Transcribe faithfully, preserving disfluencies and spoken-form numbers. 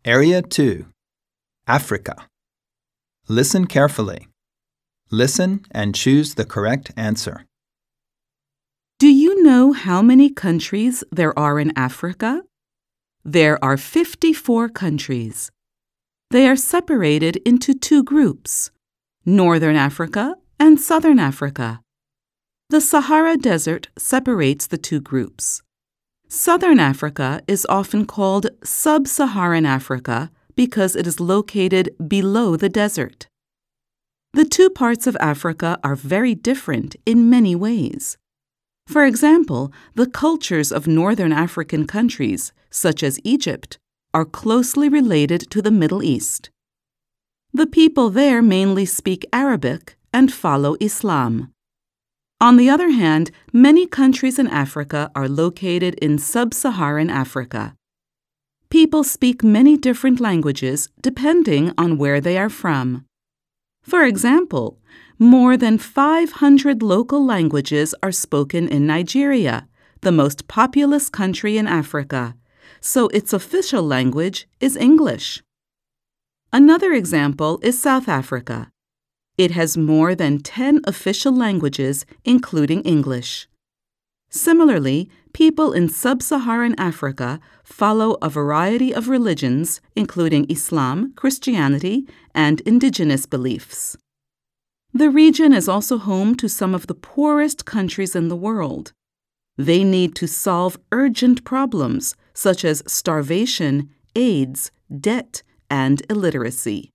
Area two. Africa. Listen carefully. Listen and choose the correct answer. Do you know how many countries there are in Africa? There are fifty-four countries. They are separated into two groups, Northern Africa and Southern Africa. The Sahara Desert separates the two groups. Southern Africa is often called Sub-Saharan Africa because it is located below the desert. The two parts of Africa are very different in many ways. For example, the cultures of northern African countries, such as Egypt, are closely related to the Middle East. The people there mainly speak Arabic and follow Islam. On the other hand, many countries in Africa are located in sub-Saharan Africa. People speak many different languages depending on where they are from. For example, more than five hundred local languages are spoken in Nigeria, the most populous country in Africa, so its official language is English. Another example is South Africa. It has more than ten official languages, including English. Similarly, people in sub-Saharan Africa follow a variety of religions, including Islam, Christianity, and indigenous beliefs. The region is also home to some of the poorest countries in the world. They need to solve urgent problems such as starvation, AIDS, debt, and illiteracy.